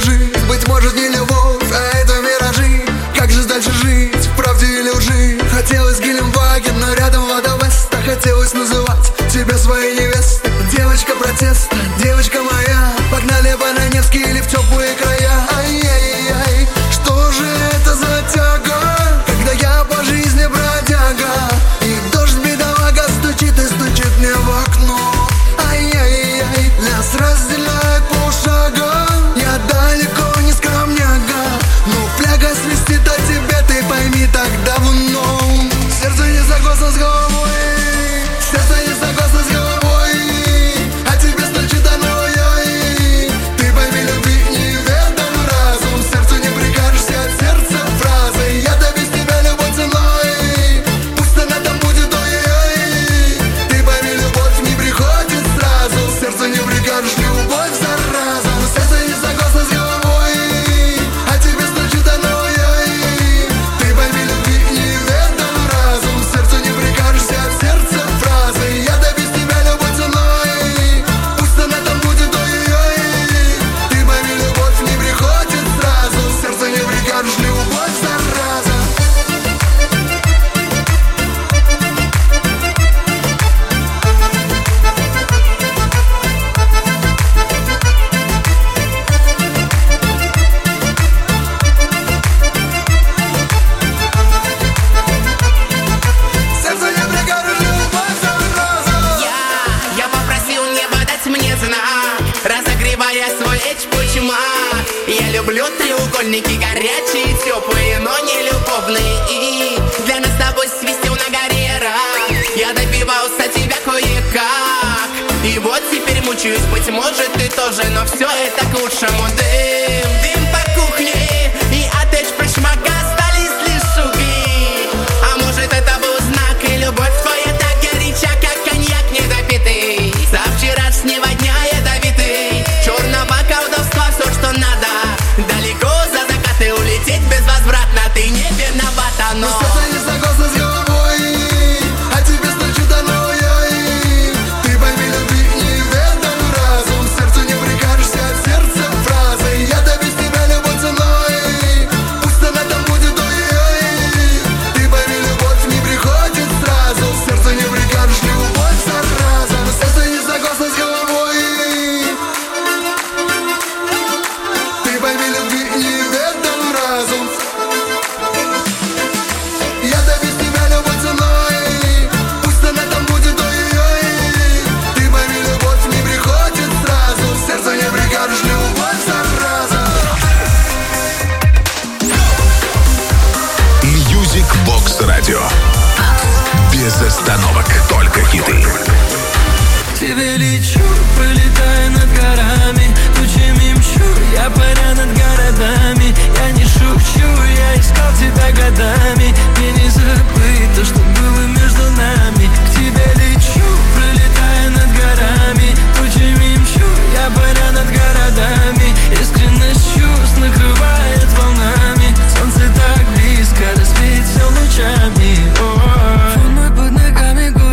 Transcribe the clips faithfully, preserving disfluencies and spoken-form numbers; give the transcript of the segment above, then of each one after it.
жизнь, быть может не любовь, а это миражи. Как же дальше жить, в правде или лжи? Хотелось Гелендваген, но рядом вода Веста. Хотелось называть тебя своей невестой. Девочка протеста, девочка моя. Погнали по на Невский или в теплые края. Ай-яй-яй, что же это за тяга, когда я по жизни бродяга, и дождь бедолага стучит и стучит мне в окно. Ай-яй-яй, нас разделяет полшага. Я далеко не скромняга, но фляга свистит о тебе, ты пойми так давно. Сердце не согласно с головой, сердце не согласно с головой, а тебе стучит оно, ой. Ты пойми, любви неведом разум, сердцу не прикажешься от сердца фразой. Я-то без тебя любой ценой, пусть она там будет, ой-ой. Ты пойми, любовь не приходит сразу, сердцу не прикажешь, любовь зараза. Сердце не согласно с головой, а тебе стучит оно, ой. Ты пойми, любви неведом разум, сердцу не прикажешься от сердца фразой. Я-то без тебя любой ценой, пусть она там будет, ой-ой. Ты пойми, любовь не приходит сразу, сердцу не прикажешь, любовь зараза. Сердцу не прикажешь, любовь зараза. Я, я попросил небо дать мне знак, разогревая свой эчпучмак. Я люблю треугольники горячие, теплые, но не любовные. И для нас с тобой свистел на горе рак. Я добивался тебя кое-как, и вот теперь мучаюсь, быть может ты тоже, но все это к лучшему. Дым, дым по кухне, и от эчпучмака остались лишь угли. А может это был знак, и любовь твоя так горяча, как коньяк недопитый. Со вчерашнего дня ядовитый, черного колдовства все, что надо. Далеко за закаты улететь безвозвратно, ты не виновата, но Сердце не согласно с головой, а тебе стучит оно, ой. Ты пойми, любви неведом разум, сердцу не прикажешься от сердца фразой. Я-то без тебя любой ценой, пусть она там будет, ой. Ты пойми, любовь не приходит сразу, сердцу не прикажешь, любовь зараза. Сердце не согласно с головой, ты пойми, любви неведом разум. Я-то без тебя любой ценой, пусть она там будет, ой-ой. Ты пойми, любовь не приходит сразу, сердцу не прикажешь, любовь зараза. Music Box Radio. Без остановок, только хиты. К тебе лечу, пролетаю над горами, тучами мчу, я паря над городами. Я не шучу, я искал тебя годами, мне не забыть то, что было между нами. К тебе лечу, пролетаю над горами, тучами мчу, я паря над городами. Искренность чувств накрывает волнами, солнце так близко, рассвет все лучами. О, мой под ногами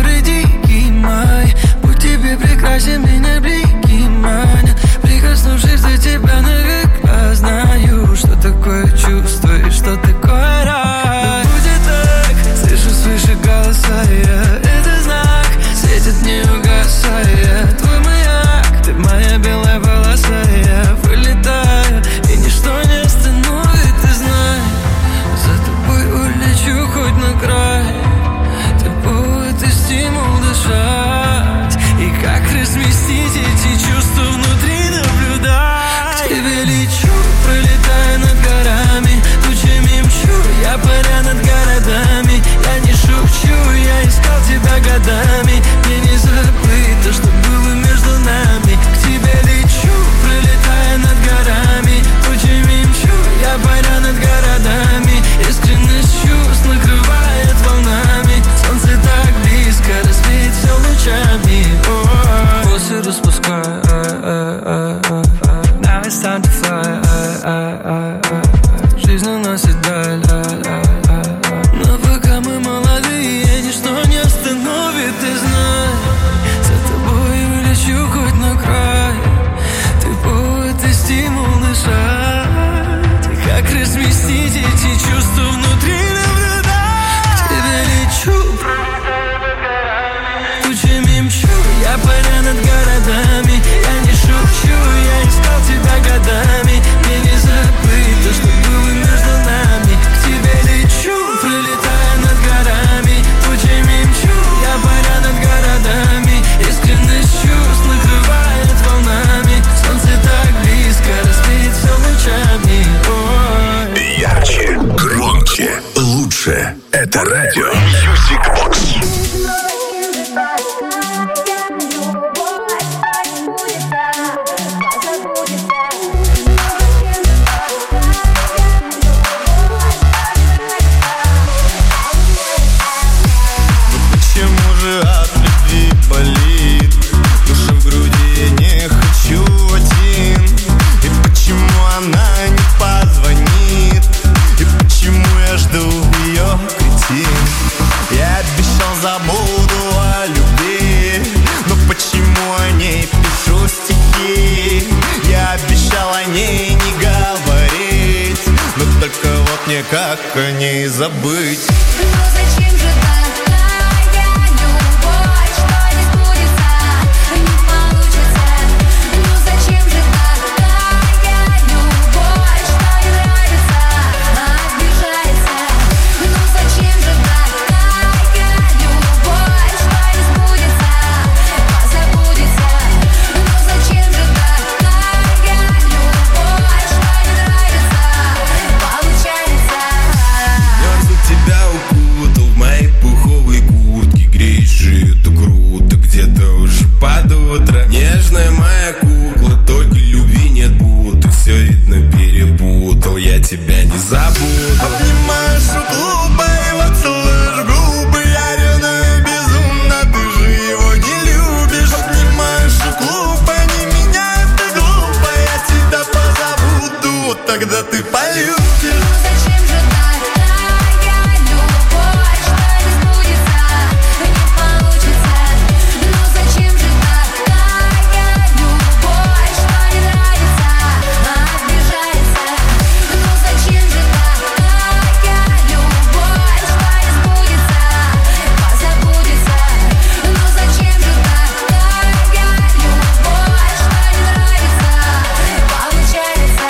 мне как о ней забыть? Ну зачем же такая любовь, что не сбудется, не получится? Ну зачем же такая любовь, что не нравится, а обижается? Ну зачем же такая любовь, что не сбудется, позабудется? Ну зачем же такая любовь, что не нравится, получается? Мерзну тебя укутал в моей пуховой куртке, греешь жито круто, где-то уже под утро. Нежная моя кукла, только любви нет будто. Все видно перепутал, я тебя не забуду. Обнимаешь глупо, его целуешь в губы. Я ревную безумно, ты же его не любишь. Обнимаешь глупо, не меня это глупо. Я тебя позабуду, тогда ты полюбишь. Ну зачем же такая любовь, что не сбудется, не получится? Ну зачем же такая любовь, что не нравится, а обижается? Ну зачем же такая любовь, что не сбудется, позабудется? Ну зачем же такая любовь, что не нравится, получается?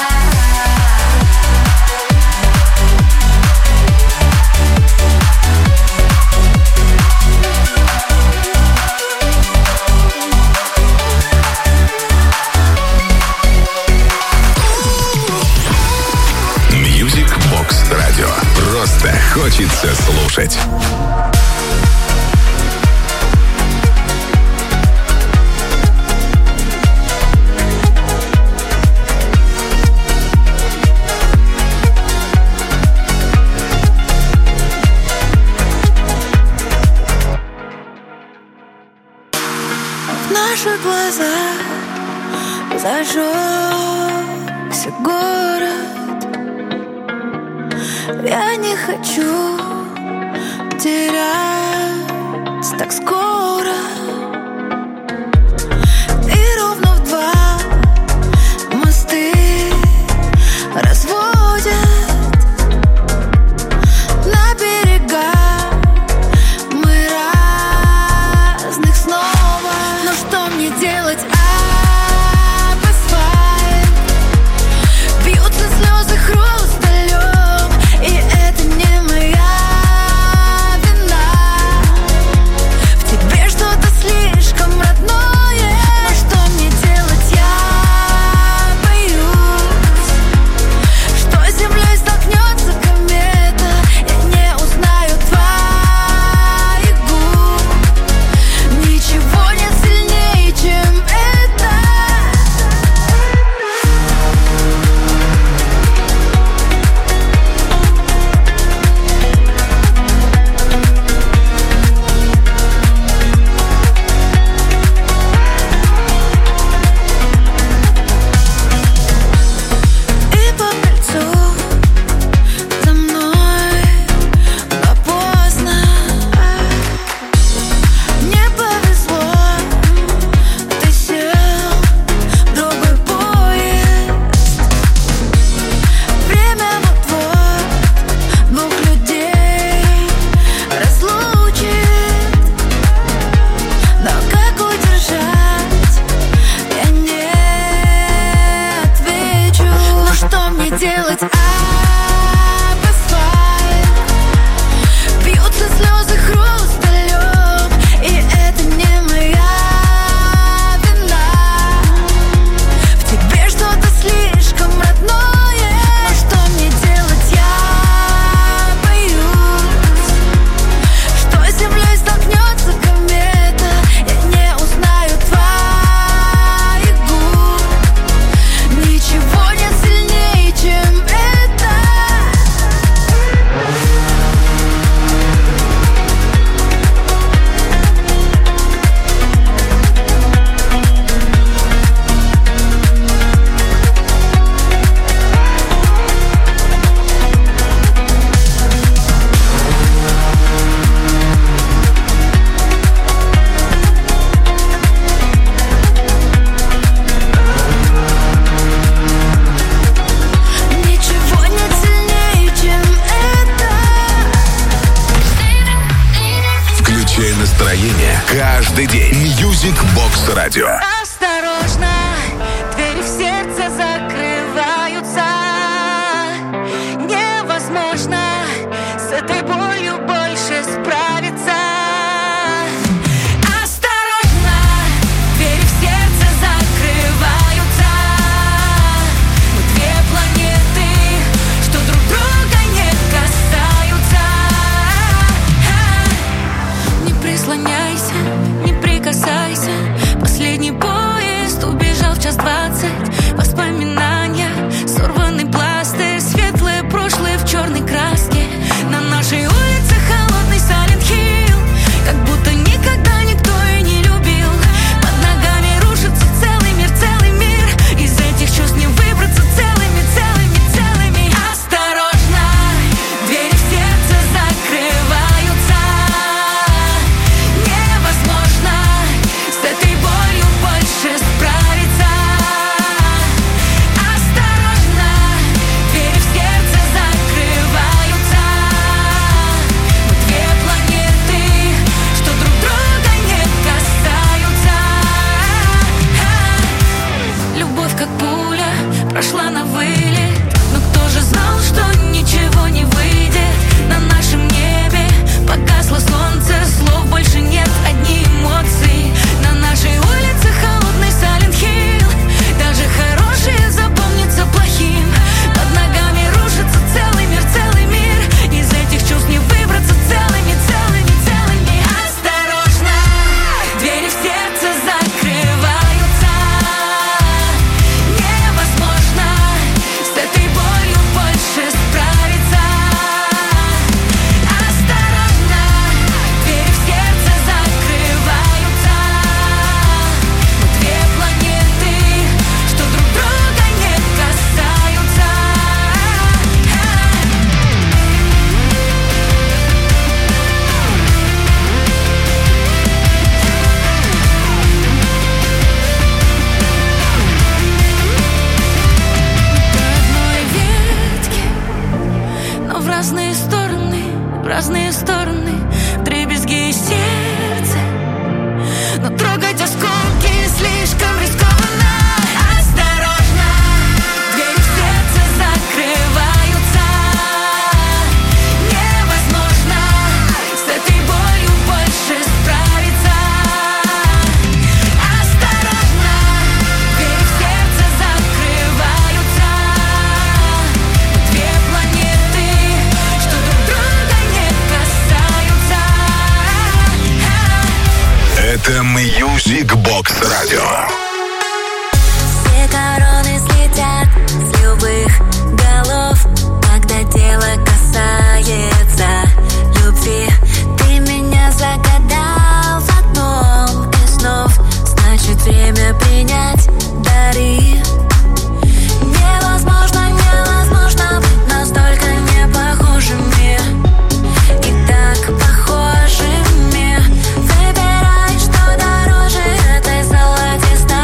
Music Box Radio. Просто хочется слушать. В наших глазах зажегся город. Я не хочу терять так скоро. И ровно в два мосты разводят на берега мы разных снова. Но что мне делать? Об асфальт бьются слезы хрусталем, и это не моя вина. В тебе что-то слишком родное. Но что мне делать? Я боюсь, что с землей столкнется комета. Я не узнаю твоих губ. Ничего нет сильнее, чем это. И по кольцу за мной, но поздно. Не повезло, ты сел в другой поезд. Время вот-вот двух людей разлучит. Но как удержать, я не отвечу. Но что мне делать? Об асфальт бьются слезы хрусталем, и это не моя вина. В тебе что-то слишком родное. Но что мне делать? Я боюсь, что с землей столкнется комета. Я не узнаю твоих губ. Ничего нет сильнее, чем это. Каждый день. Music Box Radio. Осторожно, двери в сердце закрываются. Невозможно с этой болью больше справиться. Осторожно, двери в сердце закрываются. Мы две планеты, что друг друга не касаются. Не прислоняйся, не прикасайся. Последний поезд убежал в час двадцать. Воспоминания, сорванный пластырь, светлое прошлое в черной краске. На нашей улице холодный Silent Hill, как будто никогда никто и не любил. Под ногами рушится целый мир, целый мир. Из этих чувств не выбраться целыми, целыми, целыми. Осторожно, двери в сердце закрываются. Невозможно с этой болью больше справиться. Осторожно, двери в сердце закрываются. Мы две планеты, что друг друга не касаются. Любовь как пуля прошла на вылет, но кто же знал, что ничего не выйдет? На нашем небе погасло солнце, слов больше нет, одни эмоции. На нашей улице холодный Silent Hill, даже хорошее запомнится плохим. Под ногами рушится целый мир, целый мир. Из этих чувств не выбраться целыми, целыми, целыми. Осторожно, двери в сердце закрываются. Невозможно с этой болью больше справиться. Осторожно, двери в сердце закрываются. Мы две планеты, что друг друга не касаются. По одной ветке, но в разные стороны, в разные стороны. Вдребезги и сердце, но трогать осколки слишком рискованно. Осторожно, двери в сердце закрываются. Невозможно с этой болью больше справиться. Осторожно, двери в сердце закрываются. Мы две планеты, что друг друга не касаются. Это Music Box Radio. Все короны слетят с любых голов, когда дело касается любви. Ты меня загадал в одном из снов, значит время принять дары. Невозможно, невозможно быть настолько не похожими и так похожими. Выбирай, что дороже этой золотистой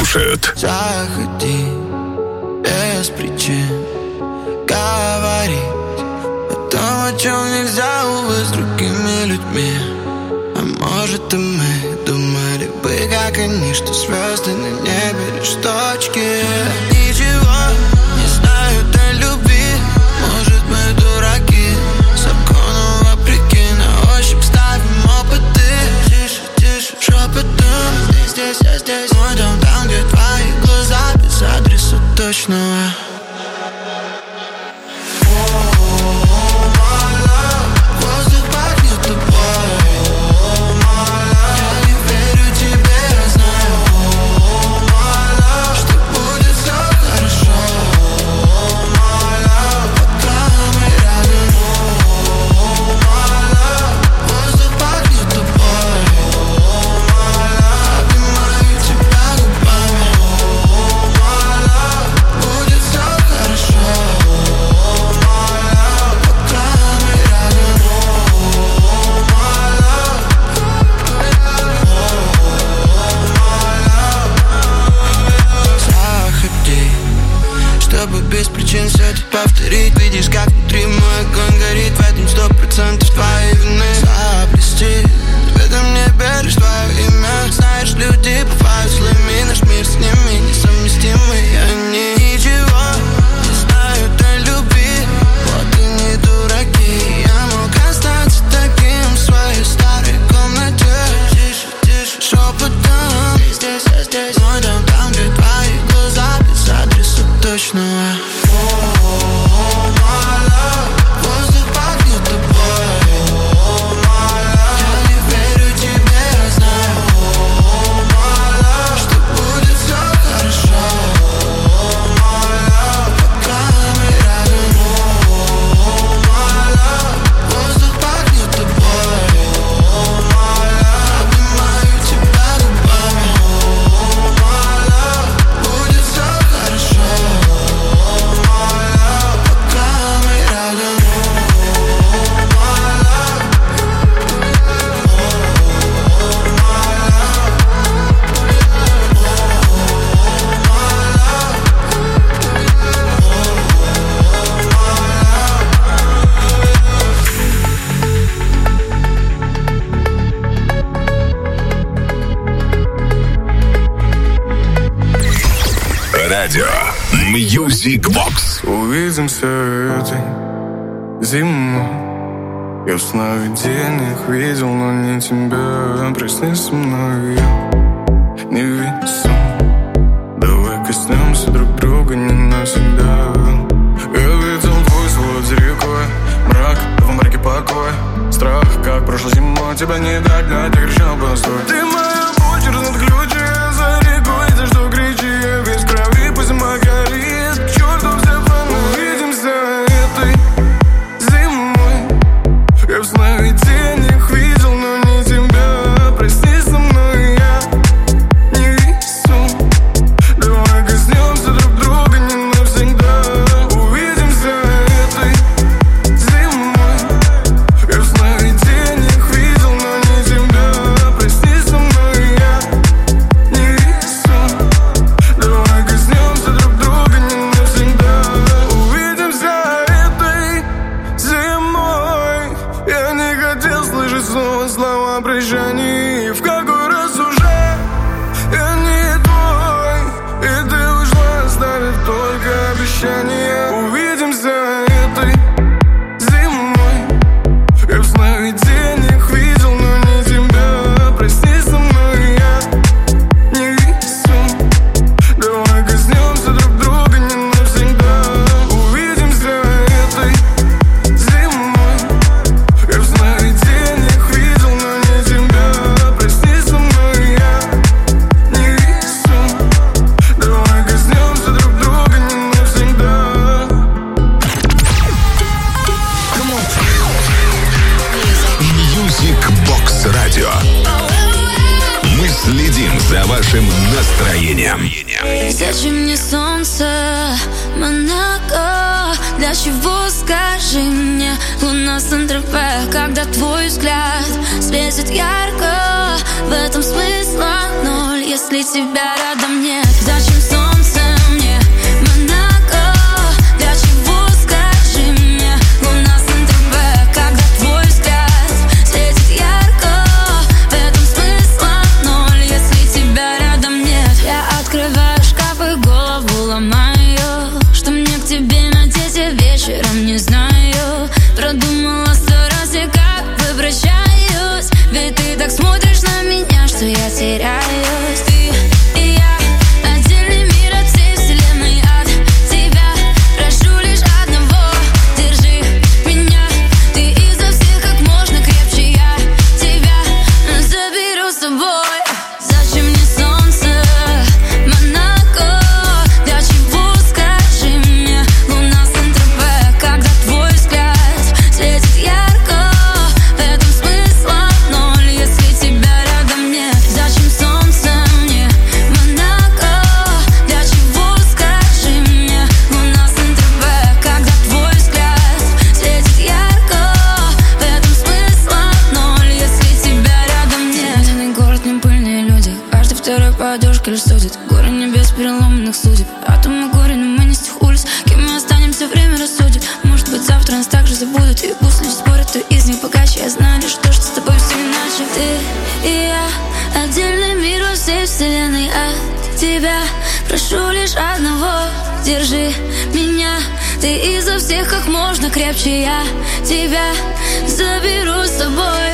слушают. Заходи без причин говорить о том, о чем нельзя, увы, с другими людьми. А может, и мы думали бы, как они, что звезды на небе лишь точки. Ничего не знают о любви. Может, мы дураки, закону вопреки, на ощупь ставим опыты. Тише, тише, шепотом. Здесь, здесь, я здесь. Мой дом там, где твои глаза, без адреса точного. Без причин все тут повторить. Видишь, как внутри мой огонь горит. В этом сто процентов твоей вины. Заблести в этом небе лишь твое имя. Знаешь, люди бывают злыми. Наш мир с ними несовместимый. Они ничего не знают о любви. Вот и не дураки. Я мог остаться таким в своей старой комнате. Тише, тише, шепотом. Здесь, здесь, я здесь. Мой дом там, где твои глаза, без адреса точного. Радио Music Box. Увидимся этой зимой. Я в сновидениях видел, но не тебя. Проснись со мной, я не весу. Давай коснемся друг друга не навсегда. Я видел твой свод за рекой. Мрак, в мраке покой. Страх, как прошлой зимой. Тебя не догнать, я кричал, постой. Ты моя путь, разнат ключи. Я за рекой, за что кричи. Я весь в крови, пусть зима горит. К черту все планы. Увидимся этой зимой. Я в сновидениях видел, но не тебя. Прости со мной, я не весу. Давай коснемся друг друга не навсегда. Увидимся этой зимой. Я в сновидениях видел, но не тебя. Прости со мной, я не весу. Давай коснемся друг друга не навсегда. Увидимся этой зимой. Я не хотел слышать снова слова прощания. В какой раз уже я не твой, и ты ушла, оставив только обещания. Увидимся этой зимой. Я в сновидениях видел, но не тебя. Прости со мной, я не весу. Давай коснемся друг друга не навсегда. Увидимся этой зимой. Я в сновидениях видел, но не тебя. Прости со мной, я не весу. Давай коснемся друг друга не навсегда. Music Box Radio. Мы следим за вашим настроением. Зачем мне солнце, Монако? Для чего, скажи мне, луна Сан-Тропе, когда твой взгляд светит ярко? В этом смысла ноль. Я если тебя рядом нет? Зачем солнце мне, Монако? Для чего, скажи мне? Луна Сент-Тропе, когда твой взгляд светит ярко. В этом смысла ноль, если тебя рядом нет. Я открываю шкаф и голову ломаю. Что мне к тебе надеть, я вечером не знаю. Продумала сто раз, и как бы прощаюсь. Ведь ты так смотришь на меня, что я теряюсь. Ты и я, отдельный мир от всей вселенной. От тебя прошу лишь одного: держи меня. Ты изо всех как можно крепче, я тебя заберу с собой. Зачем мне солнце, Монако? Для чего, скажи мне? Луна Сент-Тропе, когда твой взгляд светит ярко. В этом смысла ноль, если тебя рядом нет. Зачем солнце мне, Монако? Для чего, скажи мне? Луна Сент-Тропе, когда твой взгляд светит ярко. В этом смысла ноль, если тебя рядом нет. Медленный город, не пыльные люди. Каждый второй подушка лишь судит. Горы небес, переломанных судеб. Атомы горе, но мы не с тех улиц. Кем мы останемся, время рассудит. Может быть, завтра нас так же забудут. И пусть люди спорят, кто из них богаче. Я знаю лишь то, что с тобой все иначе. Ты и я, отдельный мир во всей вселенной. От тебя прошу лишь одного: держи меня. Ты изо всех как можно крепче, я тебя заберу с собой.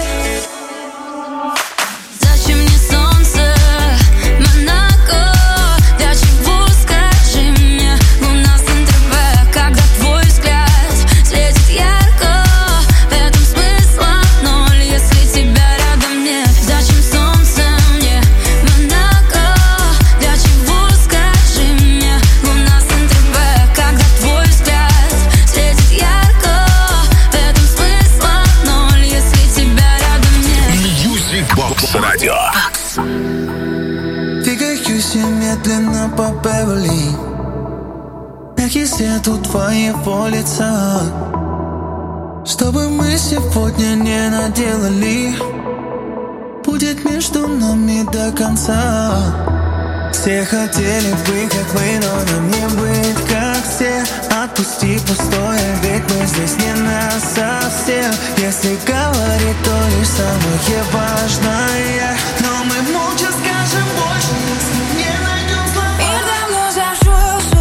Зачем мне солнце, Монако? Для чего, скажи мне? Луна Сент-Тропе, когда твой взгляд светит ярко. В этом смысла ноль, если тебя рядом нет. Зачем солнце мне, Монако? Для чего, скажи мне? Луна Сент-Тропе, когда твой взгляд светит ярко. В этом смысла ноль, если тебя рядом нет. Music Box Radio. Двигаюсь я медленно по Беверли. Мягкий свет у твоего лица. Чтобы мы сегодня не наделали, будет между нами до конца. Все хотели быть как мы, но нам не быть как все. Отпусти пустое, ведь мы здесь не насовсем. Если говорить, то лишь самое важное. Но мы молча скажем больше, если не найдем слова. Мир давно зашел с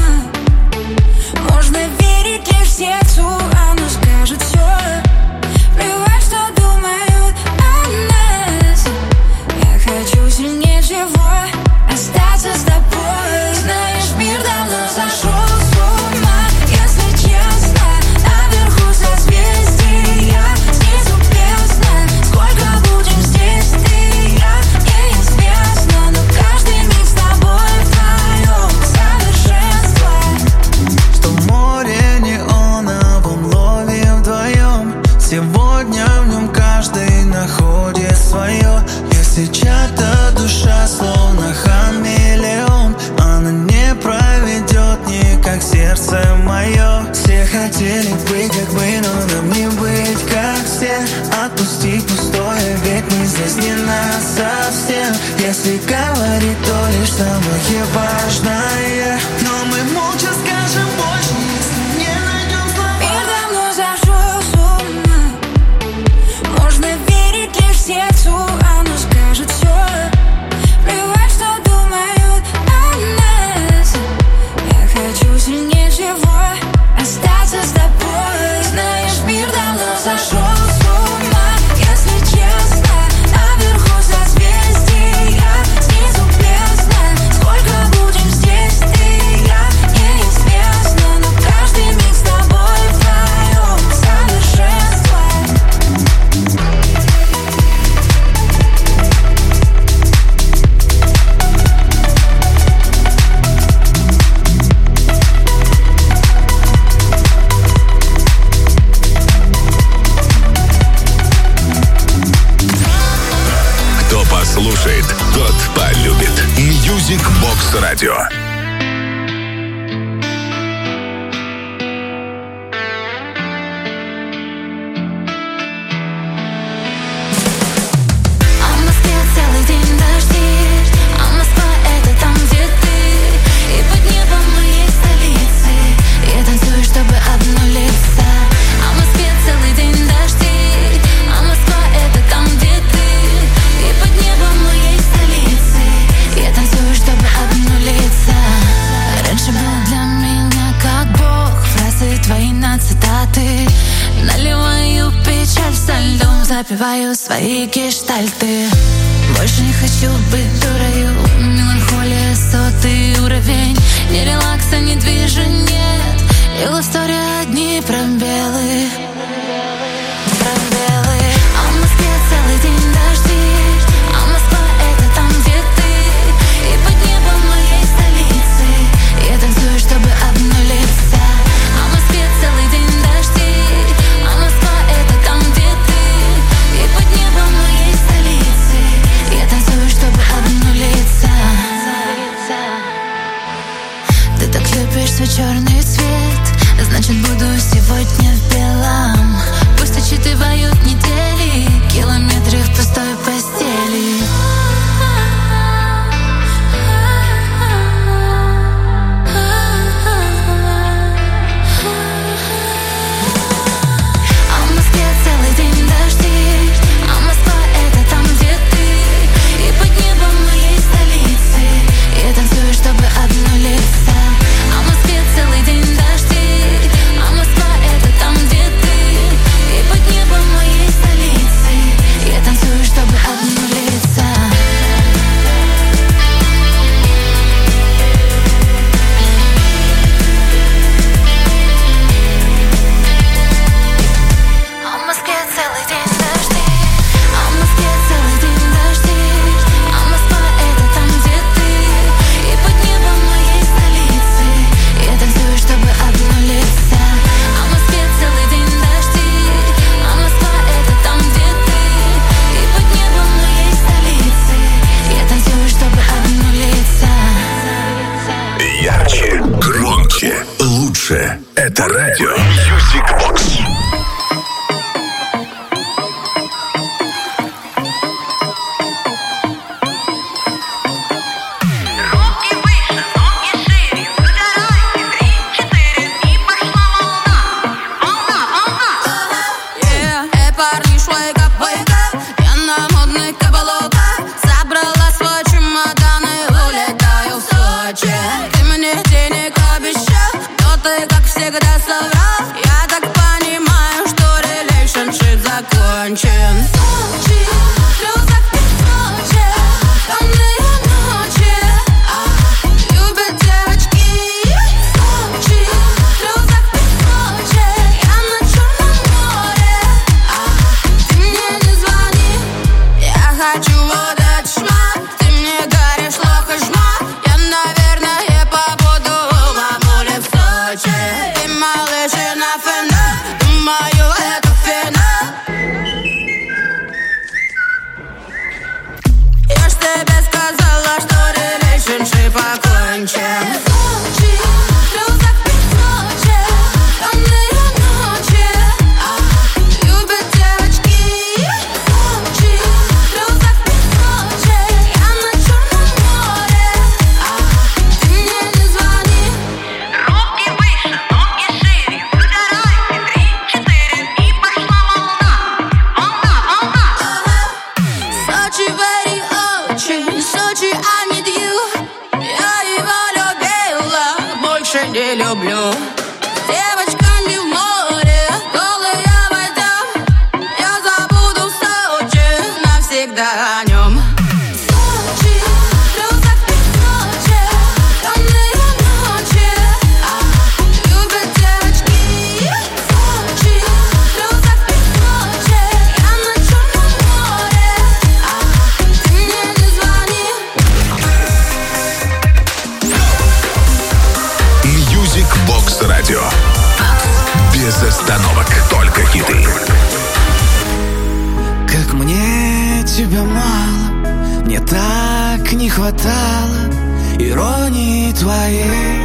ума. Можно верить лишь сердцу, оно скажет все. Плевать, что думают о нас. Я хочу сильнее всего остаться с тобой. Знаешь, мир давно зашел с ума. Если честно, наверху созвездия, снизу бездна. Сколько будем здесь, ты и я, неизвестно. Но каждый миг с тобой вдвоем совершенство. Что море неоновом ловим вдвоем. Сегодня в нем каждый находит свое. Если чья-то душа словно хамелеон, она не проведет никак сердце мое. Все хотели быть как мы, но нам не быть как все. Отпусти пустое, ведь мы здесь не насовсем. Если говорить, то лишь самое важное. Но мы молча скажем больше, если не найдем слова. Мир давно зашел с ума. Можно верить лишь сердцу, оно скажет все. Плевать, что думают о нас. Я хочу сильнее всего остаться с тобой. Знаешь, мир давно зашел с ума. Если честно, наверху созвездия, снизу бездна. Сколько будем здесь, ты и я, неизвестно. Но каждый миг с тобой вдвоем совершенство. Кто послушает, тот полюбит. Music Box Radio. А в Москве целый день дожди, а допиваю свои гештальты. Больше не хочу быть дурою. Меланхолия, сотый уровень. Ни релакса, ни движения. И лавстори одни пробелы. Пробелы. А в Москве целый день дожди. А Москва это там, где ты. И под небом моей столицы я танцую, чтобы обнулиться. А в Москве целый день дожди. А Москва это там, где ты. И под небом моей столицы я танцую, чтобы обнулиться. Ты так любишь свой черный цвет, значит буду сегодня в белом. Пусть отчитывают недели, километры в пустой постели. А в Москве целый день дожди. А Москва это там, где ты. И под небом моей столицы я танцую, чтобы обнулиться. А в Москве целый день дожди. А Москва это там, где ты. И под небом моей столицы я танцую, чтобы обнулиться. А в Москве целый день дожди. А в Москве целый день дожди. А Москва это там, где ты. И под небом моей столицы я танцую, чтобы обнулиться. А в Москве целый день дожди. А Москва это там, где ты. И под небом моей столицы я танцую, чтобы обнулиться. Ярче, громче, лучше. Это радио Music Box. Эй, парни, wake up, wake up. Я на модных каблуках. Собрала свой чемодан и улетаю в Сочи. Ты мне денег обещал, но ты, как всегда, соврал. Я так понимаю, что relationship закончен. Сочи, слезах в Сочи, темные ночи. Любят девочки. Сочи, слезах в Сочи, я на Черном море. Ты мне не звони, я хочу вот этот шмат. Ты мне горишь, лох и жмат. Я, наверное, побуду у мамули в Сочи. Ты малышина финал, думаю, это финал. Я ж тебе сказала, что relationship окончен. Сочи, слезах в Сочи, темные ночи. Любят девочки. Сочи, слезах в Сочи, я на Черном море. Ты мне не звони. Руки выше, ноги шире. Выдирайте три, четыре и пошла волна. Волна, волна. Сочи very очень, Сочи I need you. Я его любила, больше не люблю. С девочками в море, голые пойдем. Я забуду Сочи, навсегда о нем. Сочи, слезах в Сочи, темные ночи. Любят девочки. Сочи, слезах в Сочи, я на Черном море. Ты мне не звони. Music Box Radio. Без остановок, только хиты. Как мне тебя мало, мне так не хватало иронии твоей.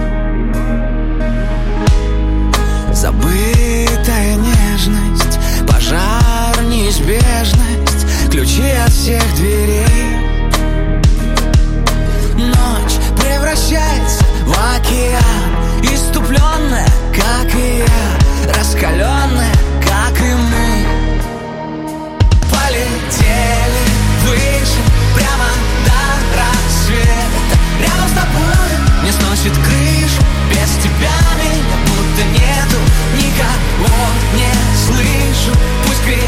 Забытая нежность, пожар, неизбежность, ключи от всех дверей. Ночь превращается в океан, иступленная, как и я, раскаленная, как и мы. Полетели выше, прямо до рассвета. Рядом с тобой мне сносит крышу. Без тебя меня будто нету, никого не слышу. Пусть кричат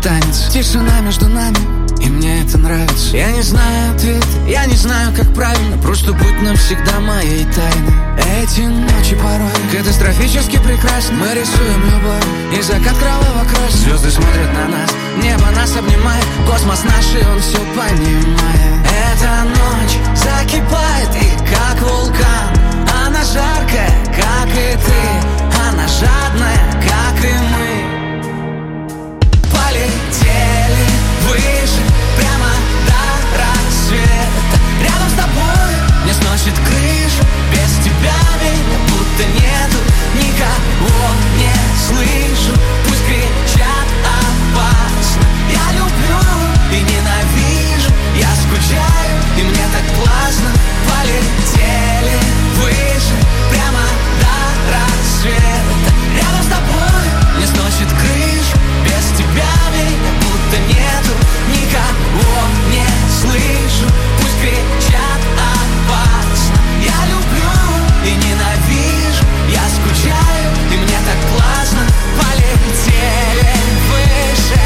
танец. Тишина между нами, и мне это нравится. Я не знаю ответ, я не знаю, как правильно. Просто будь навсегда моей тайной. Эти ночи порой катастрофически прекрасны. Мы рисуем любовь, и закат кроваво красный. Звезды смотрят на нас, небо нас обнимает. Космос наш, и он все понимает. Эта ночь закипает, и как вулкан. Она жаркая, как и ты. Она жадная, как и мы. Полетели выше, прямо до рассвета. Рядом с тобой не сносит крышу. Без тебя меня будто нету. Никого не слышу. Пусть кричат опасно. Я люблю и ненавижу. Я скучаю, и мне так классно. Полетели выше, прямо до рассвета. Рядом с тобой не сносит крышу. Без тебя меня будто нету. Никого не слышу. Пусть кричат опасно. Я люблю и ненавижу. Я скучаю, и мне так классно. Полетели выше.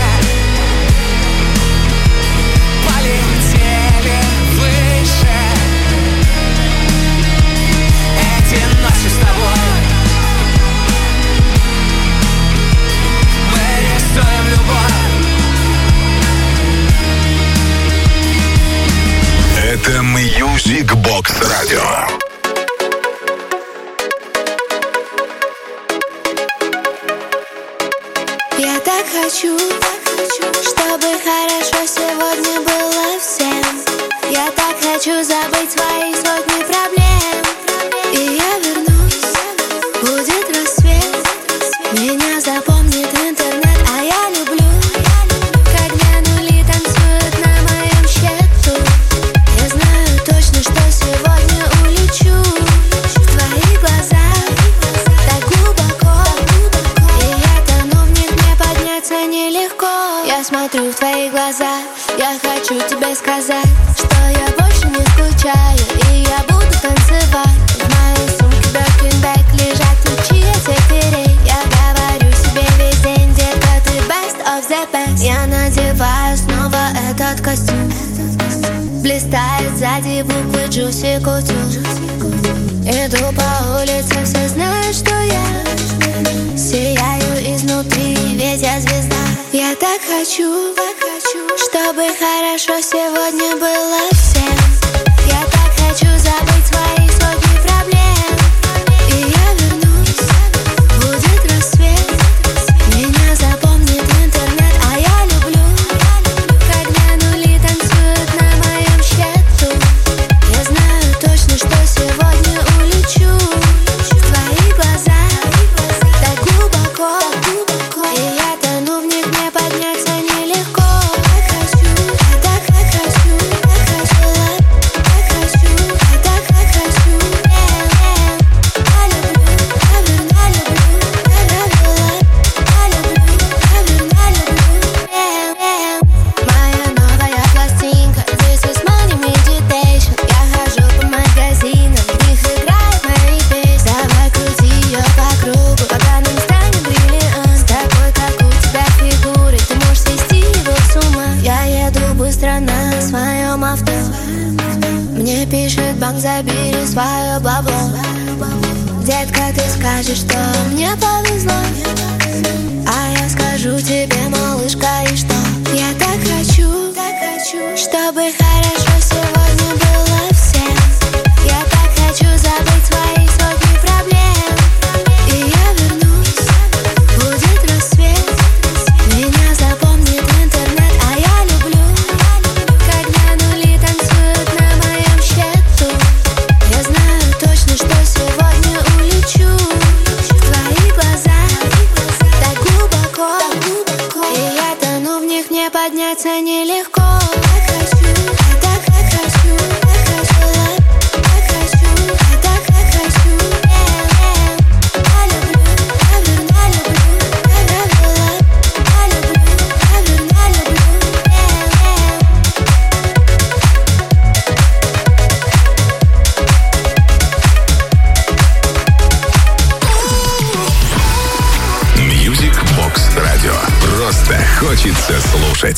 Полетели выше. Эти ночи с тобой мы рисуем любовь. Это Music Box Radio. Я так хочу, чтобы хорошо сегодня было всем. Я так хочу забыть свои сотни проблем. И я вернусь, будет рассвет. Меня запомнит интернет, а я люблю, когда нули танцуют на моем счету. Я знаю точно, что сегодня улечу в твои глаза так глубоко. И я тону в них, мне подняться нелегко. Я смотрю в твои глаза, я хочу тебе сказать, что я больше не скучаю, и я буду танцевать. В моей сумке Birkin-бэг лежат ключи этих дверей. Я говорю себе весь день, детка, ты best of the best. Я надеваю снова этот костюм. Блистает сзади буквы Juicy Couture. Иду по улице, все знают, что я сияю изнутри, ведь я звезда. Я так хочу, так хочу, чтобы хорошо сегодня было всем. Я так хочу забыть свои сотни проблем. И я вернусь, будет рассвет. Меня запомнит интернет, а я люблю, когда нули танцуют на моем счету. Я знаю точно, что сегодня улечу в твои глаза так глубоко. И я тону в них, мне подняться нелегко. Так хочу, так хочу, я так хочу, чтобы хорошо сегодня было всем. Я так хочу, чтобы хорошо сегодня было всем. Я вернусь, будет рассвет. Меня запомнит интернет, а я люблю, когда нули танцуют на моем счету. Я знаю точно, что сегодня улечу в твои глаза так глубоко. Моя новая пластинка, this is money meditation. Я хожу по магазинам, в них играют мои песни. Давай крути ее по кругу, пока нам станет бриллиант. Такой, как у тебя фигурой, ты можешь свести его с ума. Я еду быстро на своем авто. Мне пишет банк, забери свое бабло. Детка, ты скажешь, что мне повезло, а я скажу тебе, малышка, и что? Я так хочу, так хочу, чтобы хорошо сегодня было всем. Я так хочу забыть свои сотни проблем. И я вернусь, будет рассвет. Меня запомнит интернет, а я люблю, когда нули танцуют на моем счету. Я знаю точно, что сегодня улечу в твои глаза так глубоко. И я тону в них, мне подняться нелегко. Так хочу, так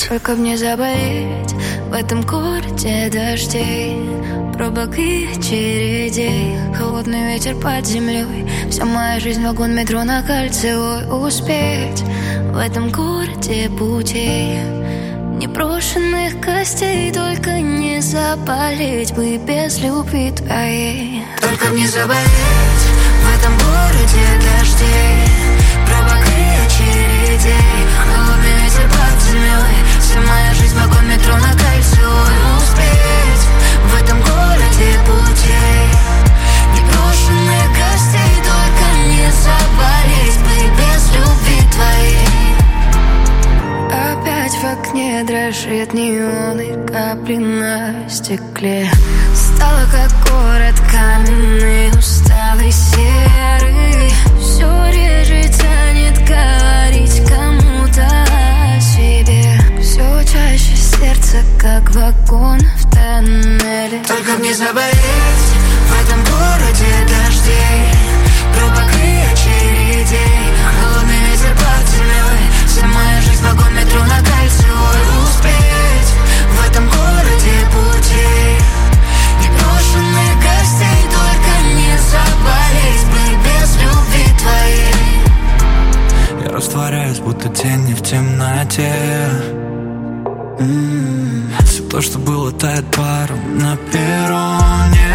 девять. Только мне заболеть в этом городе дождей, пробок и очередей, холодный ветер под землей. Вся моя жизнь вагон метро на Кольцевой. Успеть в этом городе путей, непрошенных гостей. Только не заболеть бы без любви твоей. Только мне заболеть в этом городе дождей, пробок и очередей, холодный ветер под землей. Вся моя жизнь вагон метро на Кольцевой. Успеть в этом городе путей, непрошенных гостей. Только не заболеть бы без любви твоей. Опять в окне дрожит неон и капли на стекле. Стало как город каменный, усталый, серый. Все реже тянет говорить кому-то о себе. Все чаще сердце, как вагон в тоннеле. Только мне заболеть в этом городе дождей, пробок и очередей, холодный ветер под землей. Вся моя жизнь вагон метро на Кольцевой. Успеть в этом городе путей, непрошенных гостей. Только не заболеть бы без любви твоей. Я растворяюсь, будто тени в темноте. М-м-м. Все то, что было, тает паром на перроне.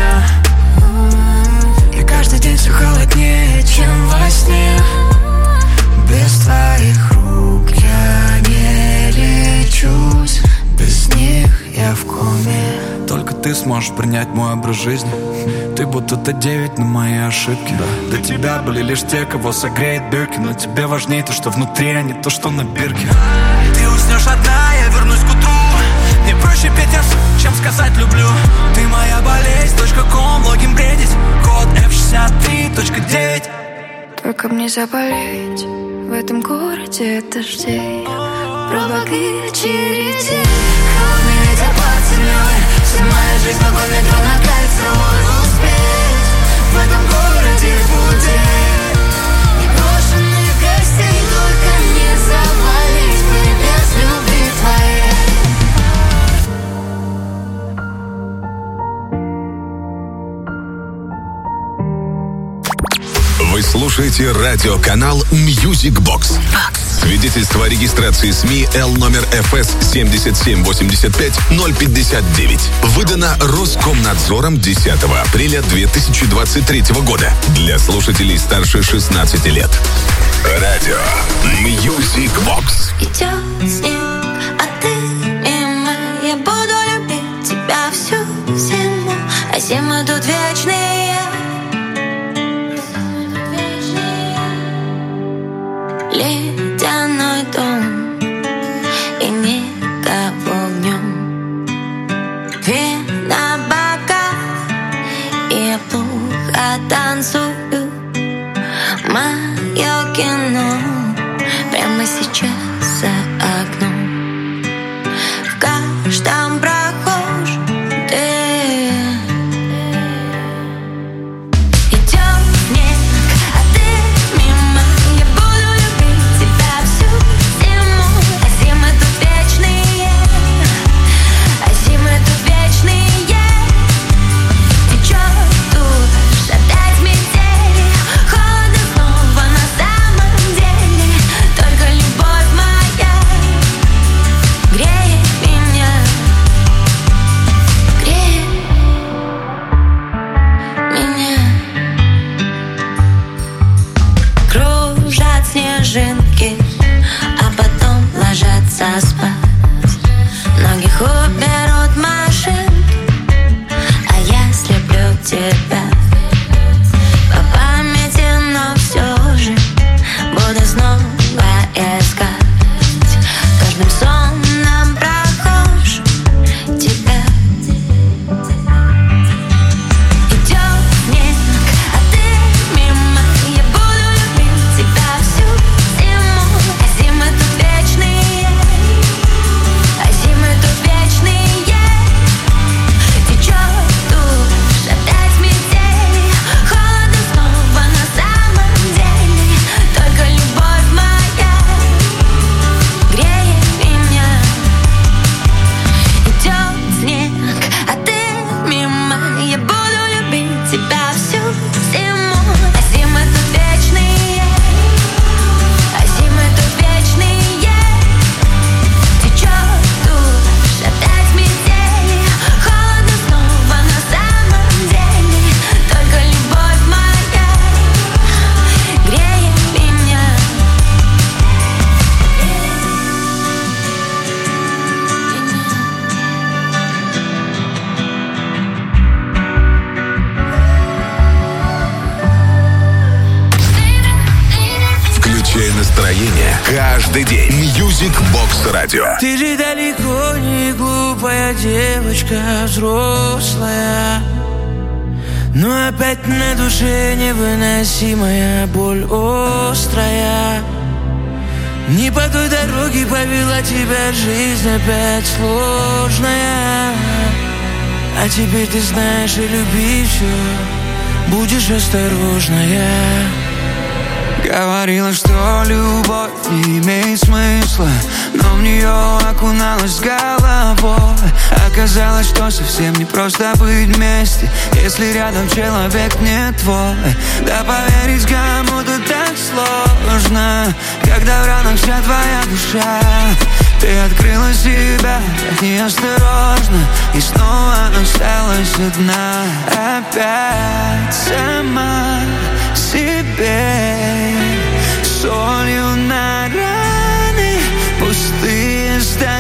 И каждый день все холоднее, чем во сне. Без твоих рук я не лечусь, без них я в коме. Только ты сможешь принять мой образ жизни. Ты будто Т девять на мои ошибки. До тебя были лишь те, кого согреет Бирки. Но тебе важнее то, что внутри, а не то, что на бирке. Ты уснешь одна, я вернусь к утру. Мне проще петь ос, чем сказать люблю. Ты моя болезнь, точка ком, логин бредить. Код эф шестьдесят три точка девять. Только мне заболеть в этом городе дождей, пробок и очередей, холодный ветер под землей. Вся моя жизнь вагон метро на Кольцевой. Успеть в этом городе путей, непрошенных гостей. Только не заболеть бы без любви твоей. Вы слушаете радиоканал Music Box. Свидетельство о регистрации СМИ Л номер эф эс семь семь восемь пять ноль пять девять. Выдано Роскомнадзором десятого апреля две тысячи двадцать третьего года. Для слушателей старше шестнадцати лет. Радио Music Box. Идет снег, а ты мимо. Я буду любить тебя всю зиму, а зимы тут вечные. Ледяной дом и никого в нем. Вина бокал, и я плохо танцую. Мое кино прямо сейчас за окном. В каждом прохожем ты. Идет снег, а ты мимо. Я буду любить тебя всю зиму, а зимы тут вечные, а зимы тут вечные. Течет тут шатать метель, холодно снова на самом деле. Только любовь моя греет меня, греет меня. Кружат снежинки, а потом ложатся спать. Многих уберут машинки, а я слеплю тебя по памяти, но все же буду снова искать каждым сонным прохожим тебя. Идет снег, а ты мимо. Я буду любить тебя всю зиму, а зимы тут вечные, а зимы тут вечные. Течет тут шатать метель. настроение каждый день. Music Box Radio. Ты же далеко не глупая девочка, взрослая, но опять на душе невыносимая боль острая. Не по той дороге повела тебя жизнь опять сложная. А теперь ты знаешь, и люби все, будешь осторожная. Говорила, что любовь не имеет смысла, но в нее окуналась головой. Оказалось, что совсем не просто быть вместе, если рядом человек не твой. Да поверить кому-то так сложно, когда в ранах вся твоя душа. Ты открыла себя так неосторожно и снова осталась одна. Опять сама себе солью на раны, пустые стаканы.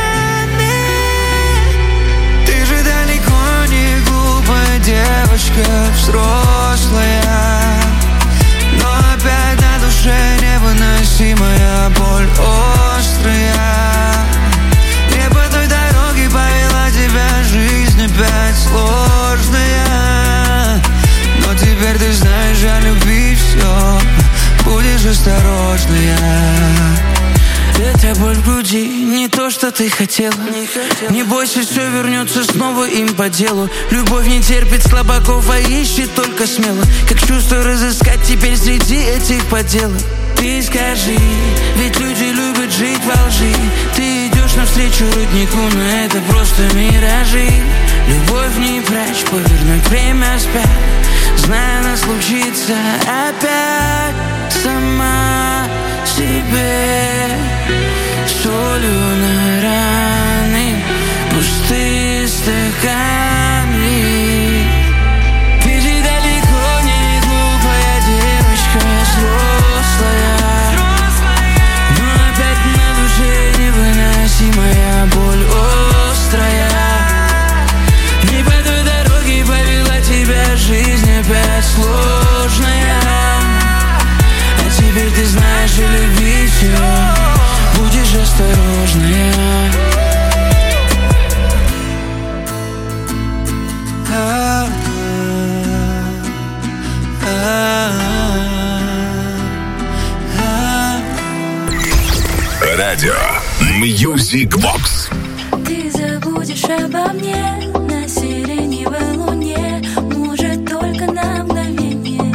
Ты же далеко не глупая девочка, взрослая, но опять на душе невыносимая боль острая. Не по той дороге повела тебя жизнь опять сложная. Но теперь ты знаешь, о любви все, будешь осторожная. Эта боль в груди не то, что ты хотела. Не, хотела. Не бойся, все вернется снова им по делу. Любовь не терпит слабаков, а ищет только смело. Как чувство разыскать теперь среди этих подделок? Ты скажи, ведь люди любят жить во лжи. Ты идешь навстречу руднику, но это просто миражи. Любовь не прячь, повернуть время вспять, зная, она случится опять. Сама себе солью на раны, пустые стаканы. Ты же далеко не глупая девочка, взрослая, но опять на душе невыносимая боль острая. Не по той дороге повела тебя жизнь опять сложная. А теперь ты знаешь, и люби все, будешь осторожная. Радио Music Box. Ты забудешь обо мне на сиреневой луне, может, только на мгновение,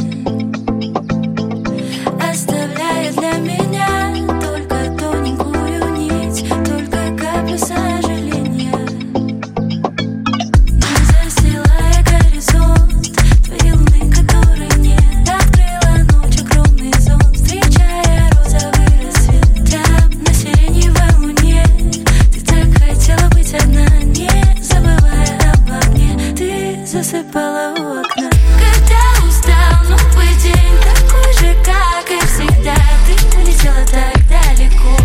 оставляя для меня только тоненькую нить, только каплю сожаления. Не застилая горизонт твоей луны, которой нет, открыла ночь огромный зонт, встречая розовый рассвет. Там на сиреневой луне ты так хотела быть одна, не забывая обо мне. Ты засыпала у окна. Когда устал новый день, такой же, как и всегда, ты улетела так далеко.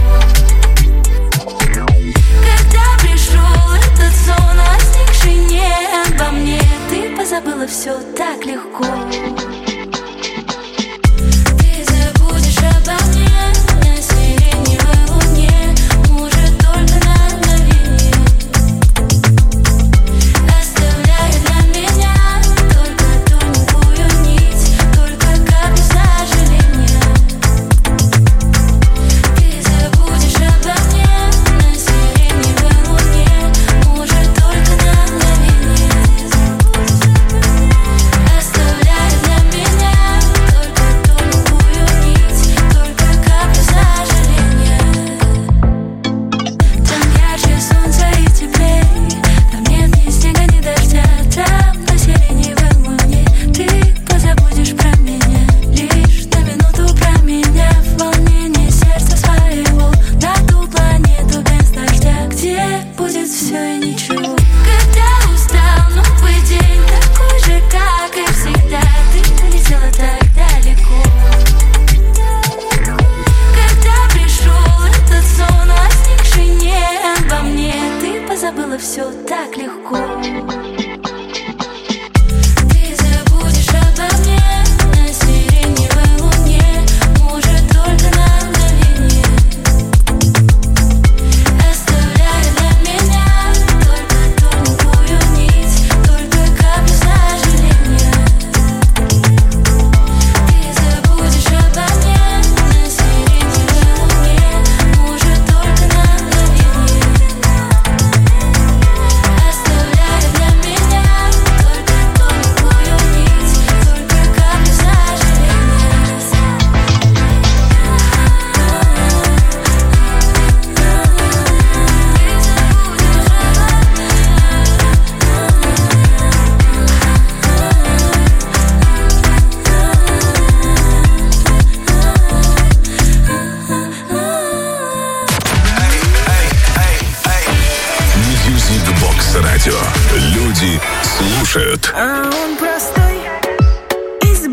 Когда пришел этот сон, возникший не обо мне, ты позабыла все так легко. Ты забудешь обо мне на сиреневой луне, может, только на мгновение, оставляя для меня только тоненькую нить, только каплю сожаления. Ты забудешь обо мне на сиреневой луне, может, только на мгновение, оставляя для меня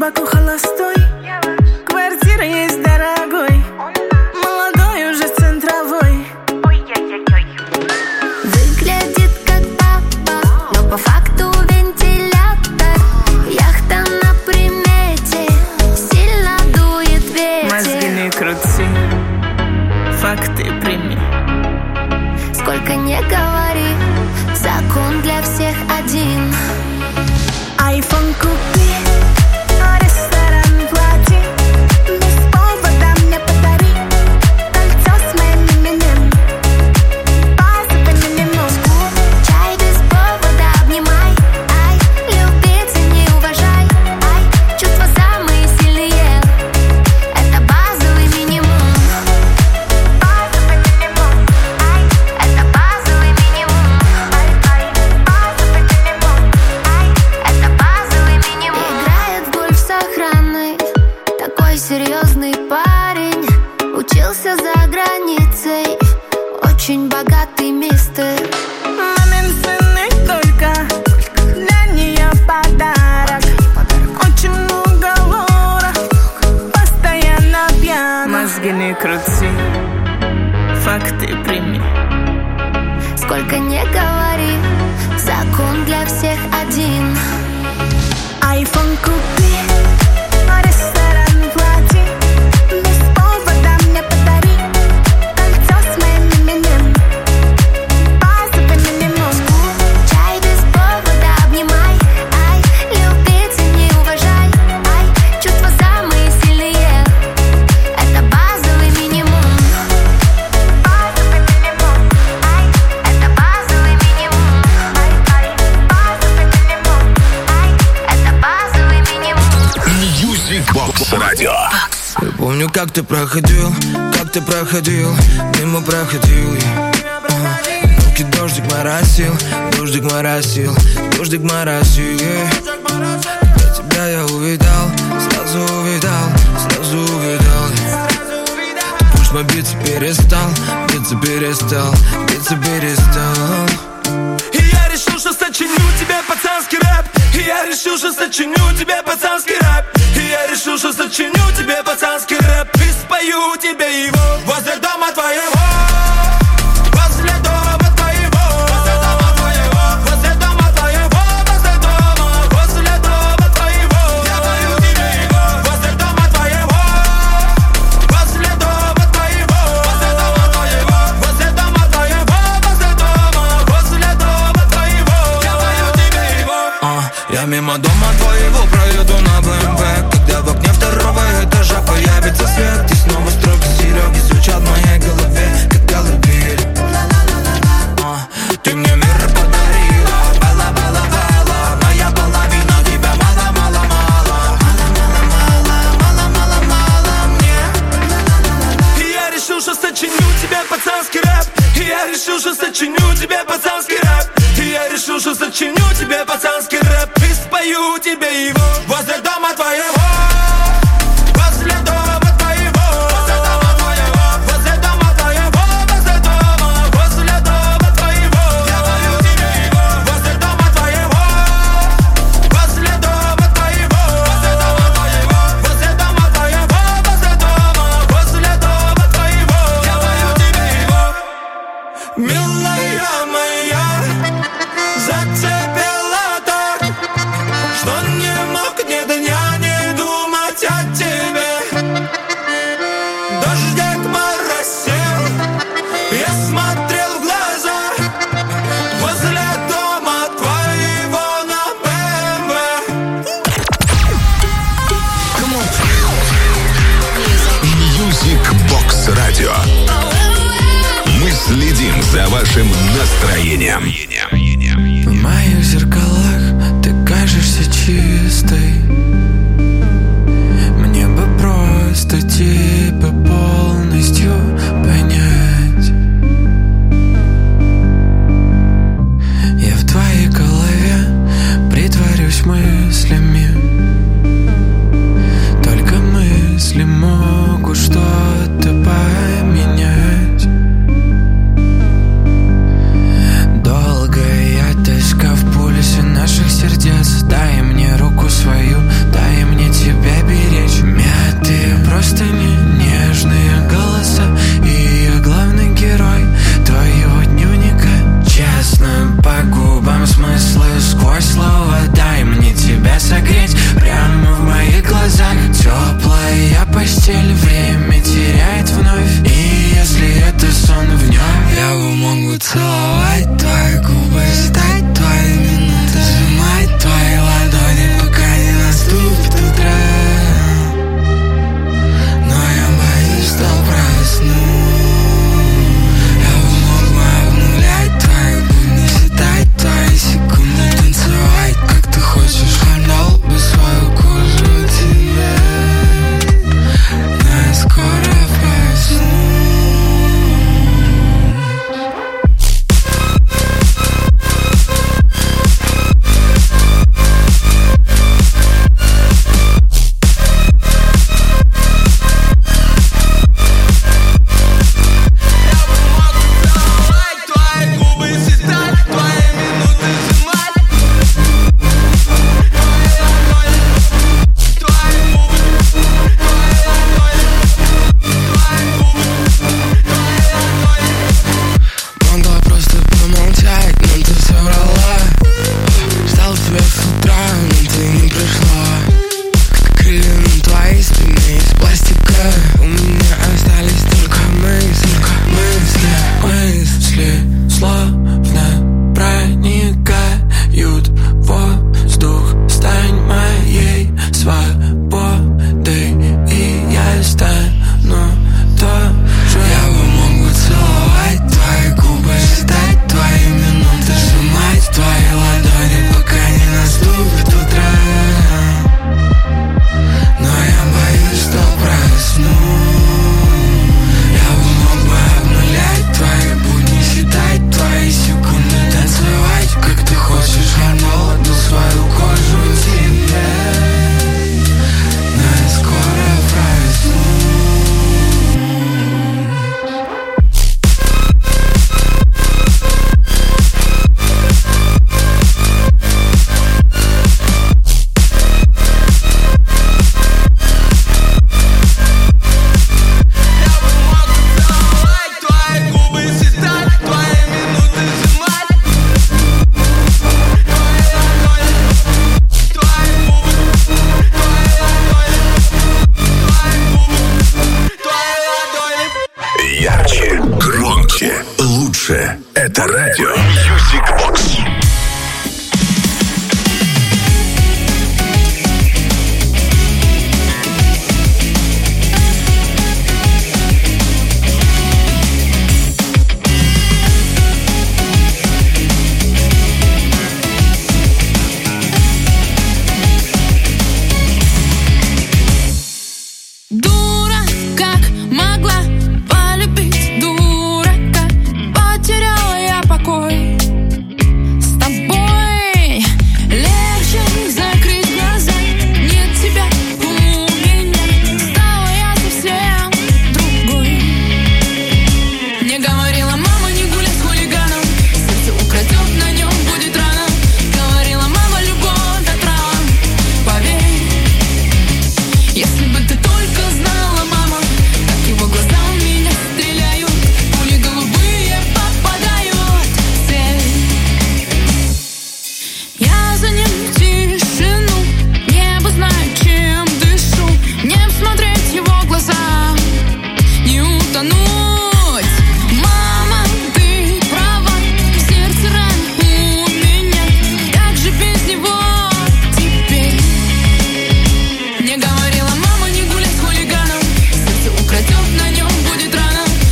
Баку холостой, квартира есть дорогой, молодой уже центровой. Выглядит как папа, но по факту вентилятор. Яхта на примете, сильно дует ветер. Мозги не крути, факты прими. Сколько не говори, закон для всех один. Айфон купи, ресторан плати, без повода мне подари кольцо с моим именем, база по минимум. Чай без повода обнимай, ай, любить и не уважай, ай, чувства самые сильные, это базовый минимум. База по минимум, ай, это базовый минимум, ай, ай, база по минимум, ай, это базовый минимум. Играет в гольф с охраной, такой серьезный парень, учился за границей, очень богатый мистер. Мамин сын и только для нее подарок. Очень много лора, постоянно пьяна. Мозги не крути, факты прими. Сколько не говори, закон для всех один. Айфон купи, ресторан плати, без повода мне подари кольцо с моим именем, база по минимум. Чай без повода обнимай, ай, любить и не уважай, ай, чувства самые сильные, это базовый минимум. База по минимум, ай, это базовый минимум, ай, ай, база по минимум, ай, это базовый минимум. Music Box Radio. Я помню, как ты проходил, как ты проходил, мимо проходил я. Ага. Руки дождик моросил, дождик моросил, дождик моросил, yeah. Когда тебя я увидал, сразу увидал, сразу увидал, yeah. Ты пусть мой биться перестал, биться перестал, биться перестал. И я решил, что сочиню тебе пацанский рэп. И я решил, что сочиню тебе пацанский рэп. И я решил, что сочиню тебе пацанский рэп. И спою тебе его возле дома твоего. Возле дома твоего. Возле дома твоего. Возле дома твоего. Возле дома. Возле дома твоего. Я пою тебе его возле дома твоего. Возле дома твоего. Возле дома твоего. Возле дома твоего. Возле дома. Возле дома твоего. Я пою тебе его. А, я мимо дома твоего проеду на БМВ. Когда в окне второго этажа появится свет, и снова строки Сереги звучат в моей голове, как колыбель. А, ты мне мир подарила, бала, бала, бала. Моя половина тебя мало, мало, мало. Мало, мало, мало, мало, мало, мало мне. И я решил, что сочиню тебе пацанский рэп. И я решил, что сочиню тебе пацанский рэп. И я решил, что сочиню тебе пацанский рэп. И спою тебе его возле дома твоего. Возле дома твоего. Возле дома твоего. Возле дома твоего. Возле дома. Возле дома твоего. Я пою тебе его возле дома твоего. Возле дома твоего. Возле дома твоего. Возле дома твоего. Возле дома. Возле дома твоего. Я пою тебе его. Милая моя, зацепила так, что не мог ни дня не думать о тебе. Дождик моросил, я смотрел в глаза возле дома твоего на БМВ. Music Box Radio. Мы следим за вашим настроением. В моих зеркалах ты кажешься чистой. Мне бы просто тебя полностью понять. Я в твоей голове притворюсь мыслями. Только мысли могут что-то поменять. Долгая тоска в пульсе наших сердец. Дай Сам